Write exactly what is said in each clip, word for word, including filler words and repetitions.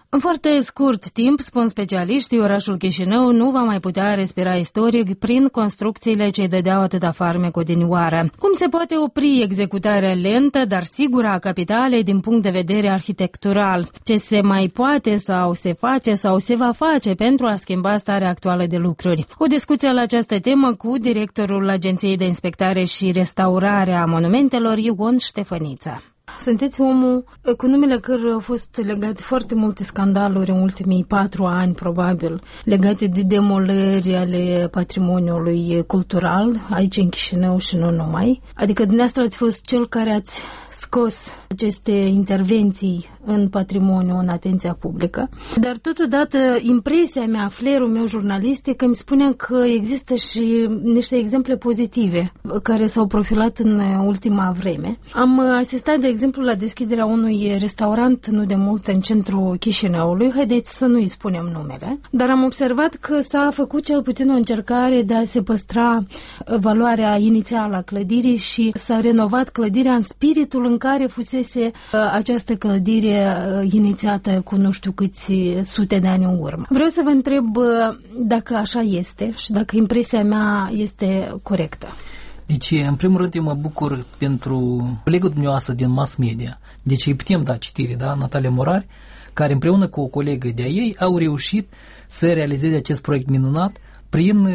În foarte scurt timp, spun specialiștii, orașul Chișinău nu va mai putea respira istoric prin construcțiile ce-i dădeau atâta farmec odinioară. Cum se poate opri executarea lentă, dar sigură a capitalei din punct de vedere arhitectural? Ce se mai poate sau se face sau se va face pentru a schimba starea actuală de lucruri? O discuție la această temă cu directorul Agenției de Inspectare și Restaurare a Monumentelor, Ion Ștefăniță. Sunteți omul cu numele căruia au fost legate foarte multe scandaluri în ultimii patru ani, probabil, legate de demolări ale patrimoniului cultural, aici în Chișinău și nu numai. Adică dumneavoastră ați fost cel care ați scos aceste intervenții în patrimoniu, în atenția publică. Dar totodată impresia mea, flair-ul meu jurnalistic îmi spune că există și niște exemple pozitive care s-au profilat în ultima vreme. Am asistat, de exemplu, la deschiderea unui restaurant nu de mult în centrul Chișinăului, haideți să nu-i spunem numele, dar am observat că s-a făcut cel puțin o încercare de a se păstra valoarea inițială a clădirii și s-a renovat clădirea în spiritul în care fusese această clădire inițiată cu nu știu câți sute de ani în urmă. Vreau să vă întreb dacă așa este și dacă impresia mea este corectă. Deci, în primul rând, eu mă bucur pentru colegul dumneavoastră din mass media. Deci îi putem da citire, da? Natalia Morari, care împreună cu o colegă de-a ei au reușit să realizeze acest proiect minunat prin uh,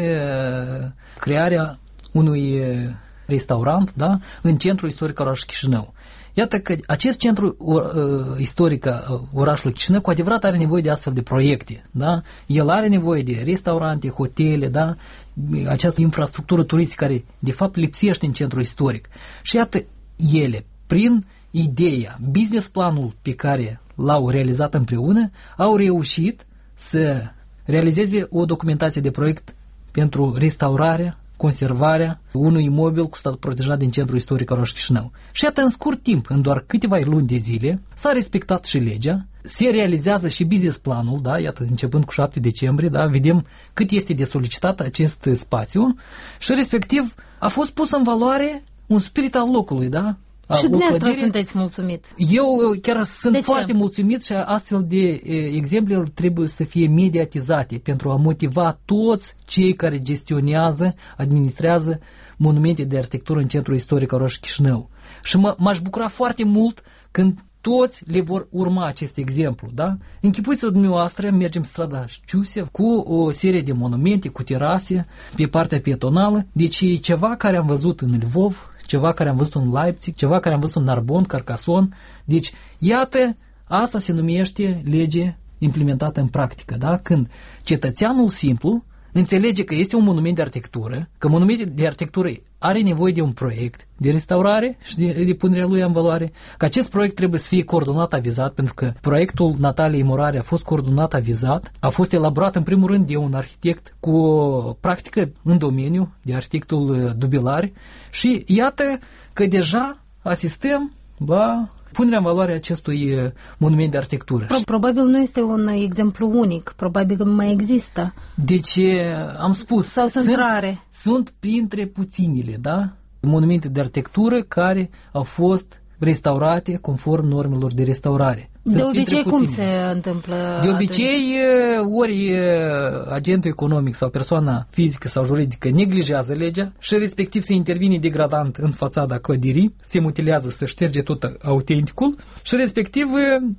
crearea unui uh, restaurant, da? În centrul istoric al orașului Chișinău. Iată că acest centru uh, istoric al orașului Chișinău cu adevărat are nevoie de astfel de proiecte, da? El are nevoie de restaurante, hotele, da? Această infrastructură turistică care de fapt lipsește în centrul istoric. Și iată ele, prin ideea, business planul pe care l-au realizat împreună, au reușit să realizeze o documentație de proiect pentru restaurarea, conservarea unui imobil cu statut protejat din centrul istoric al orașului Chișinău. Și iată, în scurt timp, în doar câteva luni de zile, s-a respectat și legea, se realizează și business planul, da, iată, începând cu șapte decembrie, da, vedem cât este de solicitat acest spațiu și respectiv a fost pus în valoare un spirit al locului, da? Și dumneavoastră sunteți mulțumit. Eu chiar sunt de foarte ce? mulțumit și astfel de exemple trebuie să fie mediatizate pentru a motiva toți cei care gestionează, administrează monumente de arhitectură în centrul istoric al orașului Chișinău. Și m- m-aș bucura foarte mult când toți le vor urma acest exemplu, da? Închipuiți-vă dumneavoastră, mergem strada Știusev cu o serie de monumente, cu terase, pe partea pietonală, deci e ceva care am văzut în Lvov, ceva care am văzut în Leipzig, ceva care am văzut în Narbonne, Carcassonne. Deci, iată, asta se numește lege implementată în practică, da? Când cetățeanul simplu înțelege că este un monument de arhitectură, că monumentul de arhitectură are nevoie de un proiect de restaurare și de, de punerea lui în valoare, că acest proiect trebuie să fie coordonat, avizat, pentru că proiectul Nataliei Morari a fost coordonat, avizat, a fost elaborat în primul rând de un arhitect cu o practică în domeniu, de arhitectul Dubilari, și iată că deja asistăm la punerea în valoare acestui monument de arhitectură. Probabil nu este un exemplu unic, probabil că mai există. Deci, am spus, sau sunt, sunt rare. Sunt printre puținile, da? Monumente de arhitectură care au fost restaurate conform normelor de restaurare. Sunt de obicei cum se întâmplă? De obicei, atunci? Ori agentul economic sau persoana fizică sau juridică neglijează legea și respectiv se intervine degradant în fațada clădirii, se mutilează, se șterge tot autenticul și respectiv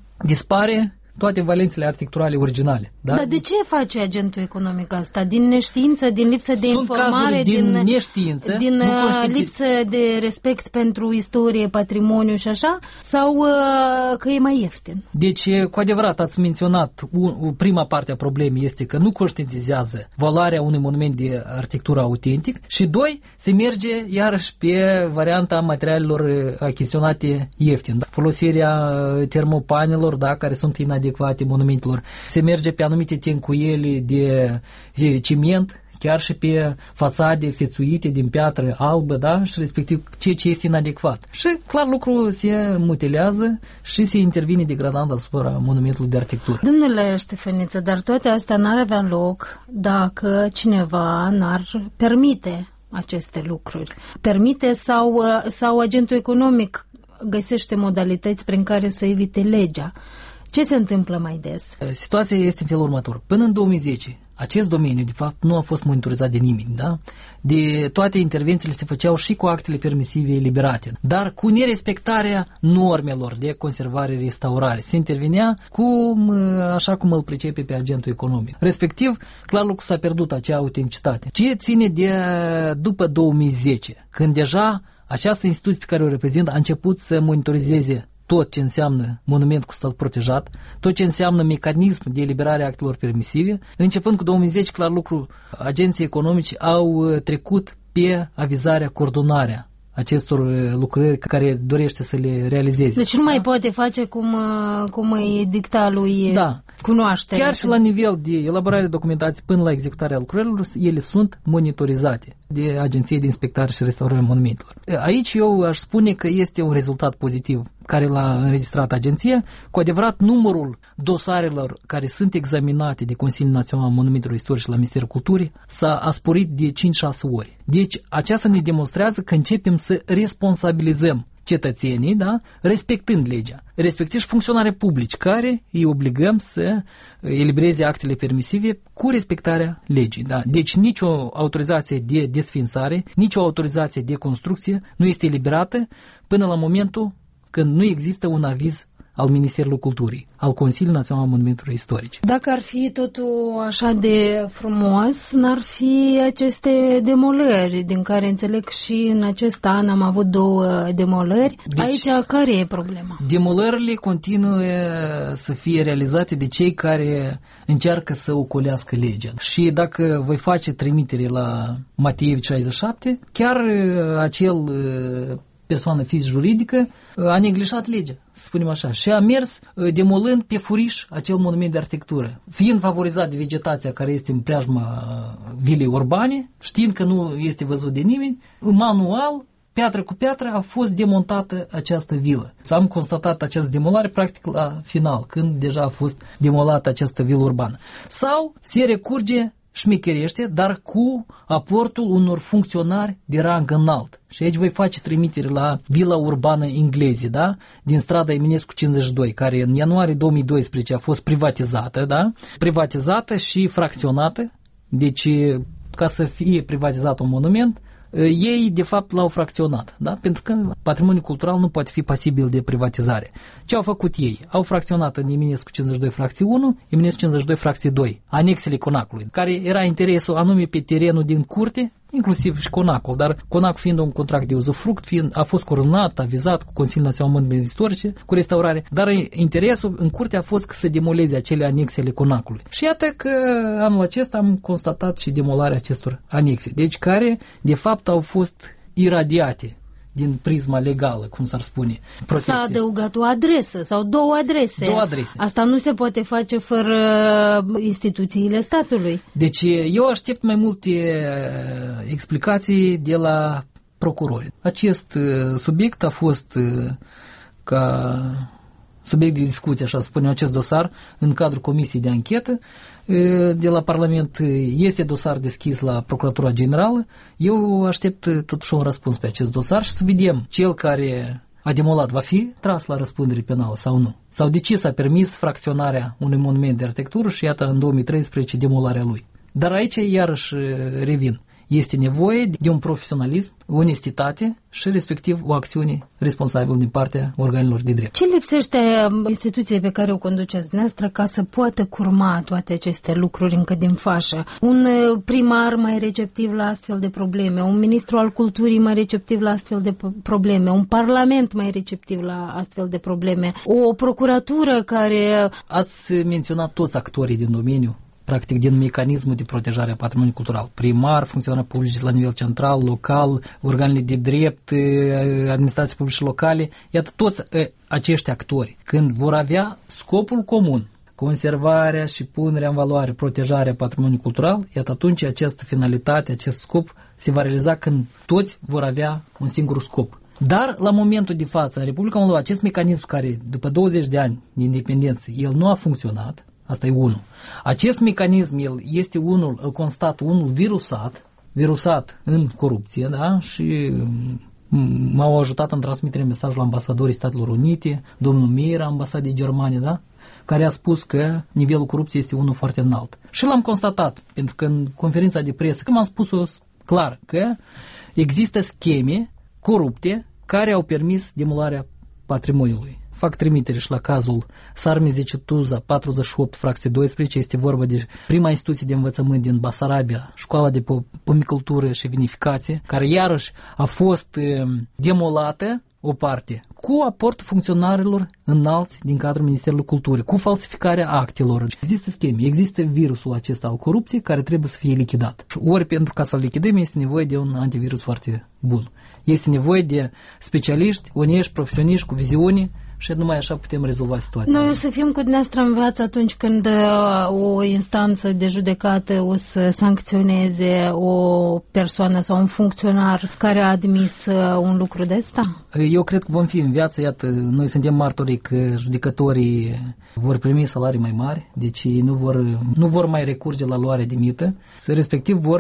dispare toate valențele arhitecturale originale. Da? Dar de ce face agentul economic asta? Din neștiință, din lipsă de Sunt informare, din, din neștiință, din lipsă de respect pentru istorie, patrimoniu și așa? Sau uh, că e mai ieftin? Deci, cu adevărat, ați menționat, un, prima parte a problemei este că nu conștientizează valoarea unui monument de arhitectură autentic și, doi, se merge iarăși pe varianta materialelor achiziționate ieftin. Da? Folosirea termopanelor, da, care sunt inadecvate monumentelor. Se merge pe anumite tencuiele de, de ciment, chiar și pe fațade fețuite din piatră albă, da? Și respectiv ceea ce este inadecvat. Și clar lucrul se mutilează și se intervine degradant asupra monumentului de arhitectură. Domnule Ștefăniță, dar toate astea n-ar avea loc dacă cineva n-ar permite aceste lucruri. Permite sau, sau agentul economic găsește modalități prin care să evite legea. Ce se întâmplă mai des? Situația este în felul următor. Până în două mii zece, acest domeniu, de fapt, nu a fost monitorizat de nimeni, da? De toate intervențiile se făceau și cu actele permisive eliberate, dar cu nerespectarea normelor de conservare-restaurare. Se intervenea cum, așa cum îl pricepe pe agentul economic. Respectiv, clar lucru s-a pierdut acea autenticitate. Ce ține de după două mii zece, când deja această instituție pe care o reprezintă a început să monitorizeze tot ce înseamnă monument cu statut protejat, tot ce înseamnă mecanism de eliberare a actelor permisive. Începând cu două mii zece, clar lucru, agenții economici au trecut pe avizarea, coordonarea acestor lucrări care dorește să le realizeze. Deci nu mai da? poate face cum, cum îi dicta lui da. cunoaștere. Chiar și la nivel de elaborare de documentații până la executarea lucrărilor, ele sunt monitorizate de Agenție de Inspectare și Restaurare Monumentelor. Aici eu aș spune că este un rezultat pozitiv care l-a înregistrat agenția. Cu adevărat, numărul dosarelor care sunt examinate de Consiliul Național al Monumentelor Istorice la Ministerul Culturii s-a sporit de cinci șase ori. Deci, aceasta ne demonstrează că începem să responsabilizăm cetățenii, da, respectând legea, respectiv și funcționare publici, care îi obligăm să elibereze actele permisive cu respectarea legii. Da. Deci nicio autorizație de desființare, nicio autorizație de construcție nu este eliberată până la momentul când nu există un aviz al Ministerului Culturii, al Consiliului Național al Monumentelor Istorice. Dacă ar fi totul așa de frumos, n-ar fi aceste demolări, din care înțeleg și în acest an am avut două demolări. Deci, aici care e problema? Demolările continuă să fie realizate de cei care încearcă să ocolească legea. Și dacă voi face trimitere la Mateevi șaizeci și șapte, chiar acel persoană fizică juridică a neglijat legea, să spunem așa, și a mers demolând pe furiș acel monument de arhitectură, fiind favorizat de vegetația care este în preajma vilei urbane, știind că nu este văzut de nimeni, manual, piatră cu piatră, a fost demontată această vilă. Am constatat această demolare practic la final, când deja a fost demolată această vilă urbană. Sau se recurge șmecherește, dar cu aportul unor funcționari de rang înalt. Și aici voi face trimitere la vila urbană engleză, da? Din strada Eminescu cincizeci și doi, care în ianuarie două mii doisprezece a fost privatizată, da? Privatizată și fracționată. Deci, ca să fie privatizat un monument, ei, de fapt, l-au fracționat, da? Pentru că patrimoniul cultural nu poate fi pasibil de privatizare. Ce au făcut ei? Au fracționat în Eminescu cincizeci și doi fracție unu, Eminescu cincizeci și doi fracție doi, anexele conacului, care era interesul anume pe terenul din curte, inclusiv și conacul, dar conacul fiind un contract de uzufruct, fiind, a fost coronat, avizat cu Consiliul Național al Monumentelor Istorice, cu restaurare, dar interesul în curte a fost să demoleze acele anexele conacului. Și iată că anul acesta am constatat și demolarea acestor anexe, deci care, de fapt, au fost iradiate din prisma legală, cum s-ar spune. Protecție. S-a adăugat o adresă sau două adrese. Două adrese. Asta nu se poate face fără instituțiile statului. Deci eu aștept mai multe explicații de la procurori. Acest subiect a fost ca subiect de discuție, așa să spunem, acest dosar în cadrul Comisiei de Anchetă de la Parlament. Este dosar deschis la Procuratura Generală. Eu aștept totuși un răspuns pe acest dosar și să vedem cel care a demolat va fi tras la răspundere penală sau nu. Sau de ce s-a permis fracționarea unui monument de arhitectură și iată în două mii treisprezece demolarea lui. Dar aici iarăși revin. Este nevoie de un profesionalism, onestitate și respectiv o acțiune responsabilă din partea organelor de drept. Ce lipsește instituției pe care o conduceți dumneavoastră ca să poată curma toate aceste lucruri încă din fașă? Un primar mai receptiv la astfel de probleme, un ministru al culturii mai receptiv la astfel de probleme, un parlament mai receptiv la astfel de probleme, o procuratură care... Ați menționat toți actorii din domeniu, practic din mecanismul de protejare a patrimoniului cultural. Primar, funcționari publici la nivel central, local, organele de drept, administrații publice locale, iată toți acești actori, când vor avea scopul comun, conservarea și punerea în valoare, protejarea patrimoniului cultural, iată atunci această finalitate, acest scop se va realiza când toți vor avea un singur scop. Dar, la momentul de față, în Republica Moldova, acest mecanism care, după douăzeci de ani de independență, el nu a funcționat. Asta e unul. Acest mecanism, el este unul, îl constat unul virusat, virusat în corupție, da? Și m-au ajutat în transmiterea mesajului ambasadorii Statelor Unite, domnul Meir, ambasadei Germanii, da? care a spus că nivelul corupției este unul foarte înalt. Și l-am constatat, pentru că în conferința de presă, că m-am spus-o clar, că există scheme corupte care au permis demolarea patrimoniului. Fac trimitere și la cazul Sarmizi-Cetuza, patruzeci și opt, fracție doisprezece, este vorba de prima instituție de învățământ din Basarabia, școala de pomicultură și vinificație, care iarăși a fost demolată o parte, cu aportul funcționarilor înalți din cadrul Ministerului Culturii, cu falsificarea actelor. Există scheme, există virusul acesta al corupției care trebuie să fie lichidat. Ori pentru ca să-l lichidăm este nevoie de un antivirus foarte bun. Este nevoie de specialiști, onești, profesioniști cu viziune și numai așa putem rezolva situația. Noi o să fim cu dumneavoastră în viață atunci când o instanță de judecată o să sancționeze o persoană sau un funcționar care a admis un lucru de ăsta? Eu cred că vom fi în viață, iată, noi suntem martorii că judecătorii vor primi salarii mai mari, deci nu vor, nu vor mai recurge la luare de mită, respectiv vor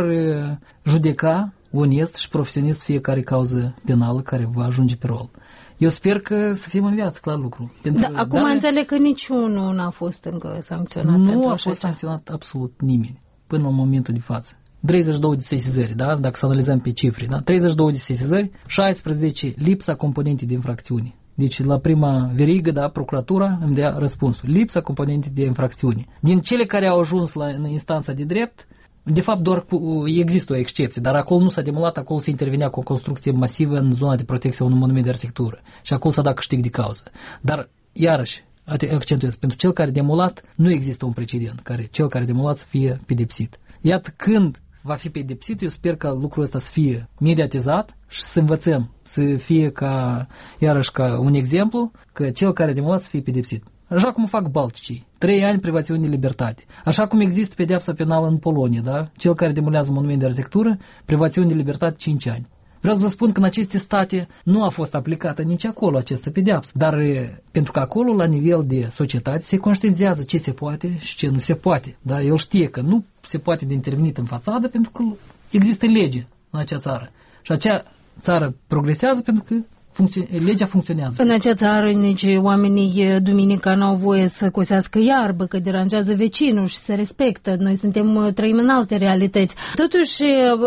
judeca onest și profesionist fiecare cauză penală care va ajunge pe rol. Eu sper că să fim în viață, clar lucru. Pentru, da, acum dar, înțeleg că niciunul n-a fost încă sancționat. Nu pentru a așa fost sancționat absolut nimeni până în momentul de față. treizeci și două de sesizări, da? Dacă să analizăm pe cifre, da? treizeci și două de sesizări, șaisprezece lipsa componentei de infracțiune. Deci la prima verigă, da, procuratura îmi dea răspunsul. Lipsa componentei de infracțiune. Din cele care au ajuns la în instanța de drept, de fapt, doar cu, există o excepție, dar acolo nu s-a demolat, acolo se intervenea cu o construcție masivă în zona de protecție a unui monument de arhitectură și acolo s-a dat câștig de cauză. Dar, iarăși, accentuez, pentru cel care a demolat, nu există un precedent, care cel care a demolat să fie pedepsit. Iată, când va fi pedepsit, eu sper ca lucrul ăsta să fie mediatizat și să învățăm, să fie ca, iarăși, ca un exemplu, că cel care a demolat să fie pedepsit. Așa cum fac balticii, trei ani privațiune de libertate. Așa cum există pedeapsa penală în Polonia, da? Cel care demolează un monument de arhitectură, privațiune de libertate cinci ani. Vreau să vă spun că în aceste state nu a fost aplicată nici acolo această pedeapsă, dar pentru că acolo, la nivel de societate, se conștientizează ce se poate și ce nu se poate. Da? El știe că nu se poate de intervenit în fațadă pentru că există lege în acea țară. Și acea țară progresează pentru că legea funcționează. În acea țară nici oamenii duminica n-au voie să cosească iarbă, că deranjează vecinul și se respectă. Noi suntem, trăim în alte realități. Totuși,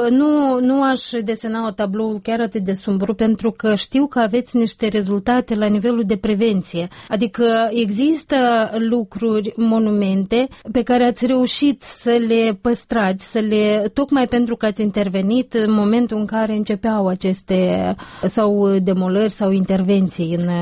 nu, nu aș desena tabloul chiar atât de sumbru, pentru că știu că aveți niște rezultate la nivelul de prevenție. Adică există lucruri, monumente, pe care ați reușit să le păstrați, să le, tocmai pentru că ați intervenit în momentul în care începeau aceste sau demolări sau intervenții în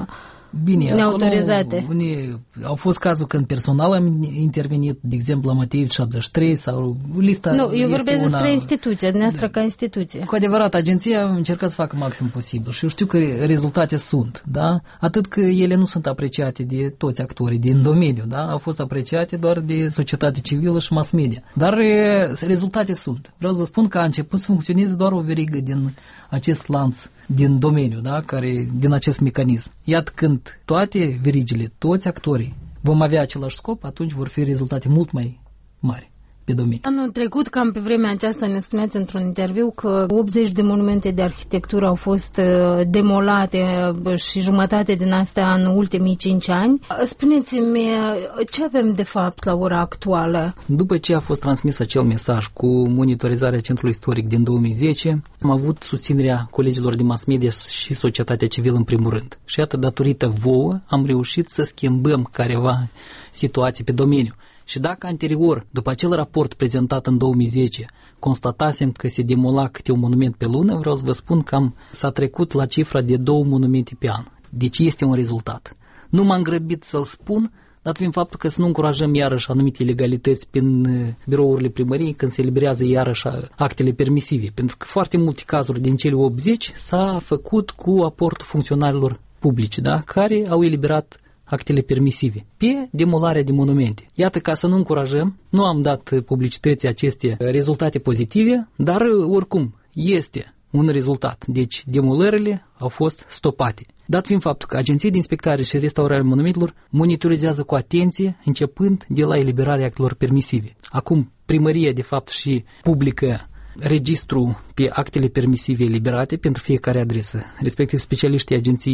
Bine, neautorizate. Unii, au fost cazuri când personal am intervenit, de exemplu la Matei șaptezeci și trei sau lista. Nu, eu vorbesc una... despre instituția, dumneavoastră ca instituție. Cu adevărat, agenția a încercat să facă maxim posibil și eu știu că rezultate sunt, da? Atât că ele nu sunt apreciate de toți actorii din domeniu, da? Au fost apreciate doar de societate civilă și mass media. Dar rezultate sunt. Vreau să vă spun că a început să funcționeze doar o verigă din acest lanț, din domeniu, da? Care, din acest mecanism. Iată când toate verigile, toți actorii vom avea același scop, atunci vor fi rezultate mult mai mari pe domeniu. Anul trecut, cam pe vremea aceasta, ne spuneați într-un interviu că optzeci de monumente de arhitectură au fost demolate și jumătate din astea în ultimii cinci ani. Spuneți-mi, ce avem de fapt la ora actuală? După ce a fost transmis acel mesaj cu monitorizarea Centrului Istoric din două mii zece, am avut susținerea colegilor din mass media și societatea civilă în primul rând. Și iată, datorită vouă, am reușit să schimbăm careva situații pe domeniu. Și dacă anterior, după acel raport prezentat în două mii zece, constatasem că se demola câte un monument pe lună, vreau să vă spun că am, s-a trecut la cifra de două monumente pe an. Deci este un rezultat. Nu m-am grăbit să-l spun, dat fiind faptul că să nu încurajăm iarăși anumite ilegalități prin birourile primăriei când se eliberează iarăși actele permisive. Pentru că foarte multe cazuri din cele optzeci s-a făcut cu aportul funcționarilor publici, da? Care au eliberat actele permisive pe demolarea de monumente. Iată, ca să nu încurajăm, nu am dat publicității aceste rezultate pozitive, dar oricum este un rezultat. Deci demolările au fost stopate. Dat fiind faptul că Agenția de Inspectare și Restaurare Monumentelor monitorizează cu atenție începând de la eliberarea actelor permisive. Acum primăria de fapt și publică registru pe actele permisive eliberate pentru fiecare adresă, respectiv specialiștii agenției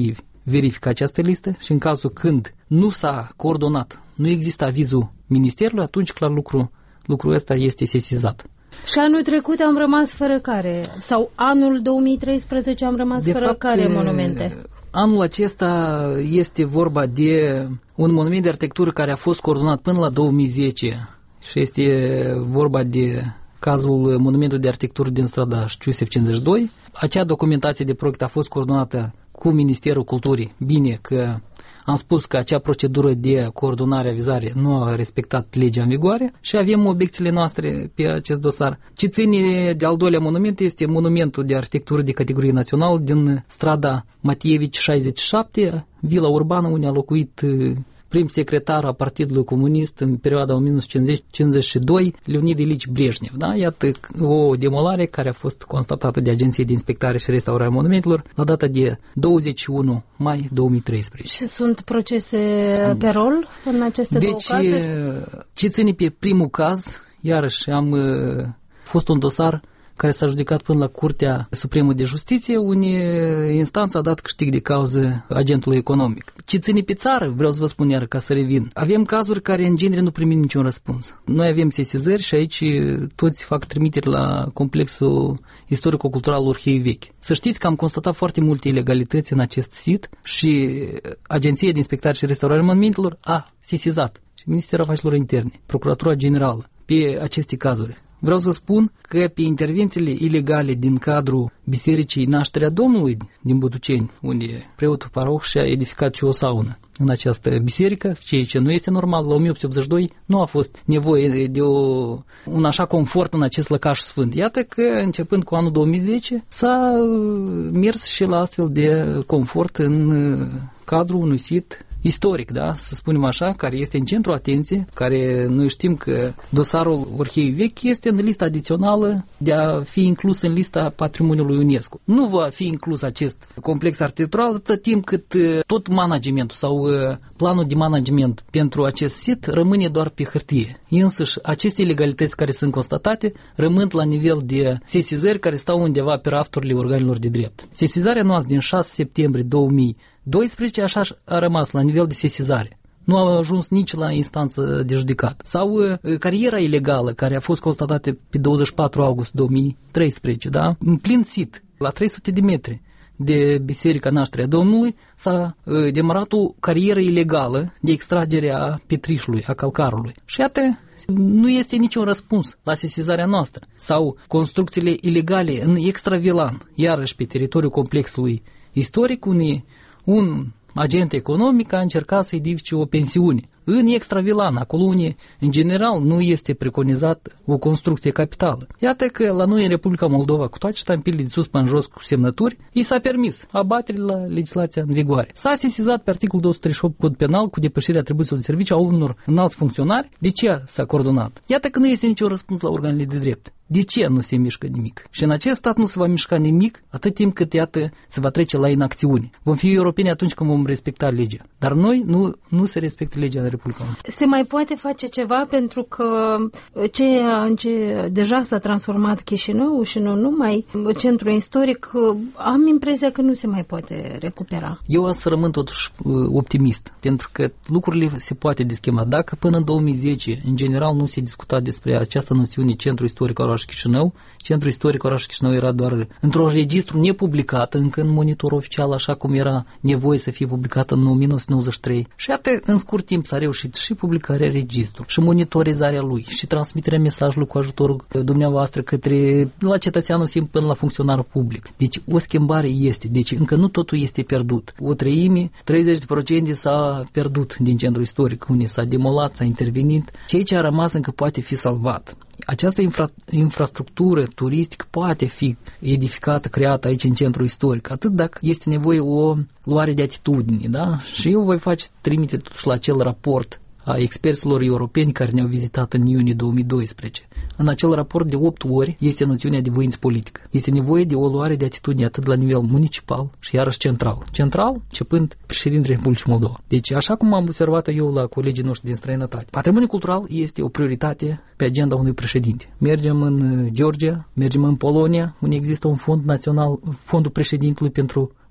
verifică această listă și în cazul când nu s-a coordonat, nu există avizul ministerului, atunci clar lucru, lucrul ăsta este sesizat. Și anul trecut am rămas fără care? Sau anul două mii treisprezece am rămas de fără fapt, care monumente? Anul acesta este vorba de un monument de arhitectură care a fost coordonat până la două mii zece și este vorba de cazul monumentului de arhitectură din strada Știusef cincizeci și doi. Acea documentație de proiect a fost coordonată cu Ministerul Culturii. Bine că am spus că acea procedură de coordonare avizare nu a respectat legea în vigoare și avem obiecțiile noastre pe acest dosar. Ce ține de al doilea monument este monumentul de arhitectură de categorie națională din strada Matievici șaizeci și șapte, vila urbană unde a locuit prim secretar a Partidului Comunist în perioada o mie nouă sute cincizeci și doi, Leonid Ilici Brejnev. Da? Iată o demolare care a fost constatată de Agenția de Inspectare și Restaurare a Monumentelor la data de douăzeci și unu mai două mii treisprezece. Și sunt procese pe rol în aceste deci, două cazuri? Ce ține pe primul caz, iarăși am fost un dosar care s-a judecat până la Curtea Supremă de Justiție, unde instanța a dat câștig de cauză agentului economic. Ce ține pe țară, vreau să vă spun iar ca să revin, avem cazuri care în genere nu primim niciun răspuns. Noi avem sesizări și aici toți fac trimiteri la complexul istorico-cultural Orhei Vechi. Să știți că am constatat foarte multe ilegalități în acest sit și Agenția de Inspectare și Restaurare a Monumentelor a sesizat și Ministerul Afacerilor Interne, Procuratura Generală pe aceste cazuri. Vreau să spun că pe intervențiile ilegale din cadrul Bisericii Nașterea Domnului din Butuceni, unde preotul paroh și-a edificat și o saună în această biserică, ceea ce nu este normal, la o mie opt sute optzeci și doi nu a fost nevoie de o, un așa confort în acest lăcaș sfânt. Iată că, începând cu anul două mii zece, s-a mers și la astfel de confort în cadrul unui sit istoric, da, să spunem așa, care este în centru atenției, care noi știm că dosarul Orhei Vechi este în lista adițională de a fi inclus în lista patrimoniului UNESCO. Nu va fi inclus acest complex arhitectural atât timp cât tot managementul sau planul de management pentru acest sit rămâne doar pe hârtie. Însăși, aceste ilegalități care sunt constatate rămân la nivel de sesizări care stau undeva pe rafturile organelor de drept. Sesizarea noastră din șase septembrie două mii doisprezece așa a rămas la nivel de sesizare. Nu a ajuns nici la instanță de judecat. Sau uh, cariera ilegală care a fost constatată pe douăzeci și patru august două mii treisprezece, da? În plin sit, la trei sute de metri de Biserica Nașterea Domnului, s-a uh, demarat o carieră ilegală de extragere a petrișului, a calcarului. Și iată, nu este niciun răspuns la sesizarea noastră. Sau construcțiile ilegale în extravilan, iarăși pe teritoriul complexului istoric, unde un agent economic a încercat să edifice o pensiune în extravilan, acolo unde, în general, nu este preconizat o construcție capitală. Iată că la noi în Republica Moldova, cu toate ștampilele de sus până jos cu semnături, i s-a permis abatere la legislația în vigoare. S-a sesizat pe articolul două sute treizeci și opt Cod Penal cu depășirea atribuțiilor de serviciu a unor înalți funcționari. De ce s-a coordonat? Iată că nu este niciun răspuns la organele de drept. De ce nu se mișcă nimic? Și în acest stat nu se va mișca nimic atât timp cât, iată, se va trece la inacțiune. Vom fi europeni atunci când vom respecta legea. Dar noi nu, nu se respectă legea în Republica Moldova. Se mai poate face ceva pentru că ceea în ce deja s-a transformat Chișinău și nu numai centru istoric, am impresia că nu se mai poate recupera. Eu o să rămân totuși optimist, pentru că lucrurile se poate deschema. Dacă până în două mii zece, în general, nu se discuta despre această noțiune centru istoric oraș Chișinău, centru istoric oraș Chișinău era doar într-un registru nepublicat, încă în monitor oficial, așa cum era nevoie să fie publicată în o mie nouă sute nouăzeci și trei. Și iată, în scurt timp s-a reușit și publicarea registrului, și monitorizarea lui, și transmiterea mesajului cu ajutorul dumneavoastră către la cetățeanul simplu până la funcționarul public. Deci o schimbare este, deci încă nu totul este pierdut. O treime, treizeci la sută s-a pierdut din centrul istoric, unde s-a demolat, s-a intervenit. Ceea ce a rămas încă poate fi salvat. Această infra, infrastructură turistică poate fi edificată, creată aici în centrul istoric, atât dacă este nevoie o luare de atitudine, da? Și eu voi face trimite totuși la acel raport a experților europeni care ne-au vizitat în iunie două mii doisprezece. În acel raport de opt ori este noțiunea de voință politică. Este nevoie de o luare de atitudine atât la nivel municipal și iarăși central. Central, începând președintele Republicii Moldova. Deci, așa cum am observat eu la colegii noștri din străinătate, patrimoniul cultural este o prioritate pe agenda unui președinte. Mergem în Georgia, mergem în Polonia, unde există un fond național, fondul președintelui pentru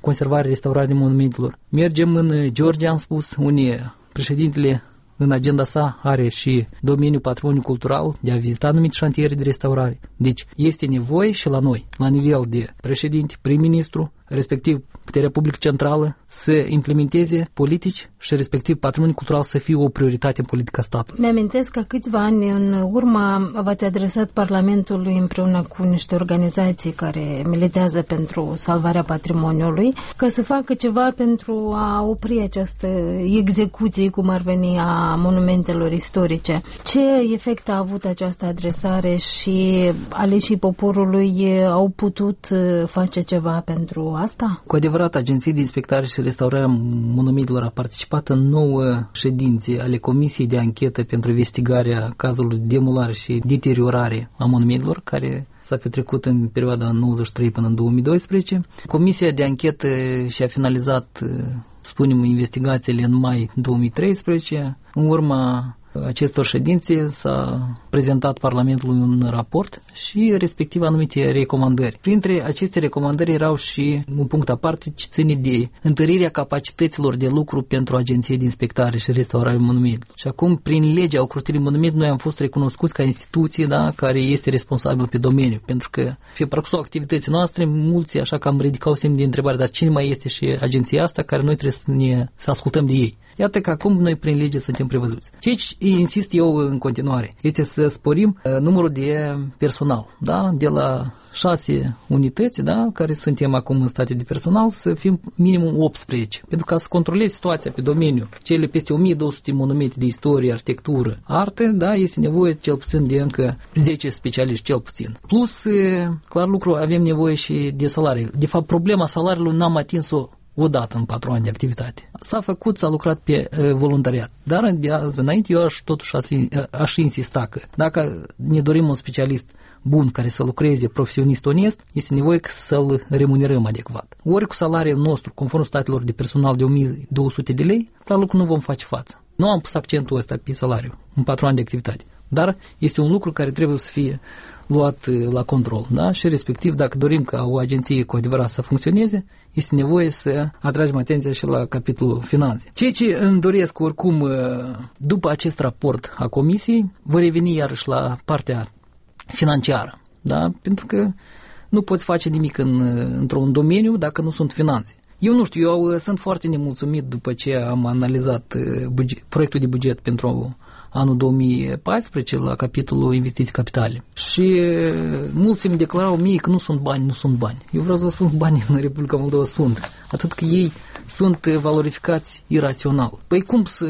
conservare, restaurare monumentelor. Mergem în Georgia, am spus, unde președintele în agenda sa are și domeniul patrimoniu cultural de a vizita anumite șantiere de restaurare. Deci este nevoie și la noi, la nivel de președinte, prim-ministru, respectiv puterea publică centrală, să implementeze politici și respectiv patrimoniul cultural să fie o prioritate în politica statului. Mi-amintesc că câțiva ani în urmă v-ați adresat Parlamentului împreună cu niște organizații care militează pentru salvarea patrimoniului, ca să facă ceva pentru a opri această execuție, cum ar veni, a monumentelor istorice. Ce efect a avut această adresare și aleșii poporului au putut face ceva pentru asta? Cu adevărat, Agenția de Inspectare și Restaurare a Monumentelor a participat în nouă ședințe ale Comisiei de Anchetă pentru investigarea cazului de demolare și deteriorare a monumentelor, care s-a petrecut în perioada nouăzeci și trei până în două mii doisprezece. Comisia de anchetă și-a finalizat, spunem, investigațiile în mai două mii treisprezece. În urma acestor ședințe s-a prezentat Parlamentului un raport și respectiv anumite recomandări. Printre aceste recomandări erau și un punct aparte ce ține de întărirea capacităților de lucru pentru Agenția de Inspectare și Restaurare Monumentelor. Și acum, prin legea ocrotirii monumentului, noi am fost recunoscuți ca instituție, da, care este responsabil pe domeniu, pentru că pe parcursul activității noastre, mulți așa că am ridicat semn de întrebare, dar cine mai este și agenția asta care noi trebuie să ne să ascultăm de ei. Iată că acum noi prin lege suntem prevăzuți. Ceea ce insist eu în continuare este să sporim uh, numărul de personal, da? De la șase unități, da? Care suntem acum în state de personal, să fim minimum optsprezece. Pentru ca să controlezi situația pe domeniu, cele peste o mie două sute monumente de istorie, arhitectură, artă, da? Este nevoie cel puțin de încă zece specialiști, cel puțin. Plus, uh, clar lucru, avem nevoie și de salarii. De fapt, problema salariului n-am atins-o odată în patru ani de activitate. S-a făcut, s-a lucrat pe uh, voluntariat. Dar de azi înainte eu aș totuși aș, aș insista că dacă ne dorim un specialist bun care să lucreze profesionist onest, este nevoie să-l remunerăm adecvat. Ori cu salariul nostru, conform statelor de personal de o mie două sute de lei, la lucru nu vom face față. Nu am pus accentul ăsta pe salariu în patru ani de activitate. Dar este un lucru care trebuie să fie luat la control, da? Și respectiv, dacă dorim ca o agenție cu adevărat să funcționeze, este nevoie să atragem atenția și la capitolul finanțe. Ceea ce îmi doresc oricum, după acest raport a Comisiei, voi reveni iarăși la partea financiară, da? Pentru că nu poți face nimic în, într-un domeniu dacă nu sunt finanțe. Eu nu știu, eu sunt foarte nemulțumit după ce am analizat buget, proiectul de buget pentru anul două mii paisprezece la capitolul investiții capitale. Și mulți îmi declarau mie că nu sunt bani, nu sunt bani. Eu vreau să vă spun că banii în Republica Moldova sunt. Atât că ei sunt valorificați irațional. Păi cum să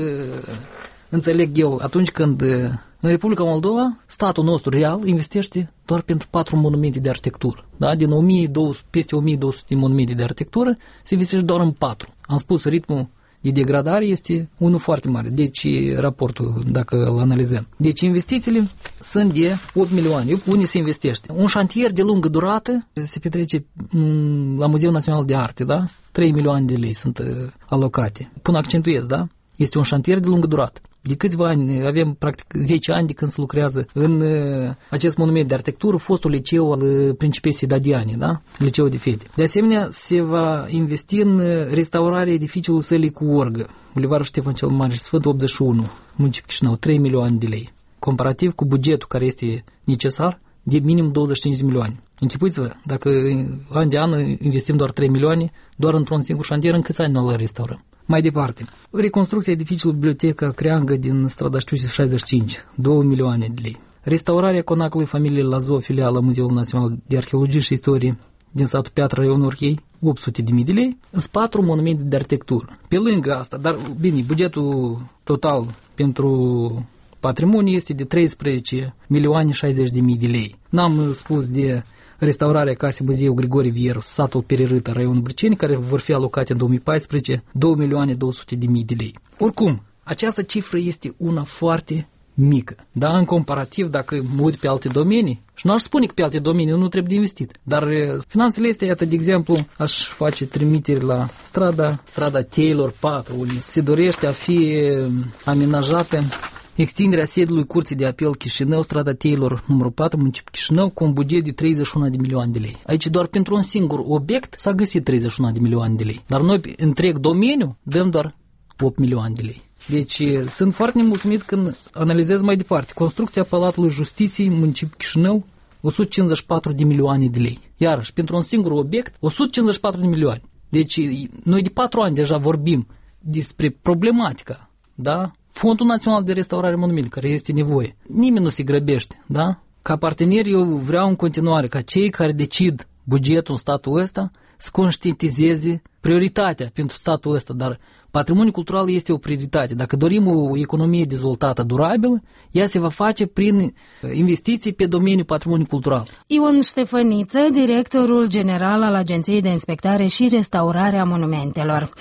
înțeleg eu atunci când în Republica Moldova statul nostru real investește doar pentru patru monumente de arhitectură. Da? Din o mie două sute, peste o mie două sute monumente de arhitectură se investește doar în patru. Am spus, ritmul de degradare este unul foarte mare. Deci raportul, dacă îl analizăm. Deci investițiile sunt de opt milioane. Unde se investește? Un șantier de lungă durată se petrece la Muzeul Național de Arte, da? trei milioane de lei sunt alocate. Pun accentuez, da? Este un șantier de lungă durată. De câțiva ani, avem practic zece ani de când se lucrează în uh, acest monument de arhitectură, fostul liceu al uh, principesei Dadiane, da? Liceul de fete. De asemenea, se va investi în uh, restaurarea edificiului sălii cu orgă, Bulevardul Ștefan cel Mare și Sfântul optzeci și unu, municipiul Chișinău, trei milioane de lei. Comparativ cu bugetul care este necesar, de minim douăzeci și cinci de milioane. Închipuiți-vă, dacă an de an investim doar trei milioane, doar într-un singur șantier, în câți ani nu îl restaurăm? Mai departe, reconstrucția edificiului Biblioteca Creangă din strada Știuțe șaizeci și cinci, două milioane de lei. Restaurarea conacului familiei Lazov, filială Muzeul Național de Arheologie și Istorie din satul Piatra, raionul Orchei, opt sute de mii de lei. Sunt patru monumente de arhitectură. Pe lângă asta, dar bine, bugetul total pentru patrimoniu este de treisprezece milioane șaizeci de mii de lei. N-am spus de restaurarea casei Muzeul Grigore Vieru, satul Perirâta, raionul Briceni, care vor fi alocate în două mii paisprezece două milioane două sute de mii de lei. Oricum, această cifră este una foarte mică. Da, în comparativ, dacă mă uit pe alte domenii, și nu aș spune că pe alte domenii nu trebuie de investit, dar finanțele astea, iată, de exemplu, aș face trimiteri la strada, strada Taylor patru, unde se dorește a fi amenajată extinderea sediului Curții de Apel Chișinău, strada Teilor, numărul patru, municipiul Chișinău, cu un buget de treizeci și unu de milioane de lei. Aici doar pentru un singur obiect s-a găsit treizeci și unu de milioane de lei. Dar noi, întreg domeniu, dăm doar opt milioane de lei. Deci sunt foarte nemulțumit când analizez mai departe. Construcția Palatului Justiției, municipiul Chișinău, o sută cincizeci și patru de milioane de lei. Iarăși, pentru un singur obiect, o sută cincizeci și patru de milioane. Deci noi de patru ani deja vorbim despre problematica, da? Fondul Național de Restaurare Monumente, care este nevoie. Nimeni nu se grăbește, da? Ca partener eu vreau în continuare ca cei care decid bugetul în statul ăsta să conștientizeze prioritatea pentru statul ăsta, dar patrimoniul cultural este o prioritate. Dacă dorim o economie dezvoltată, durabilă, ea se va face prin investiții pe domeniul patrimoniului cultural. Ion Ștefăniță, directorul general al Agenției de Inspectare și Restaurare a Monumentelor.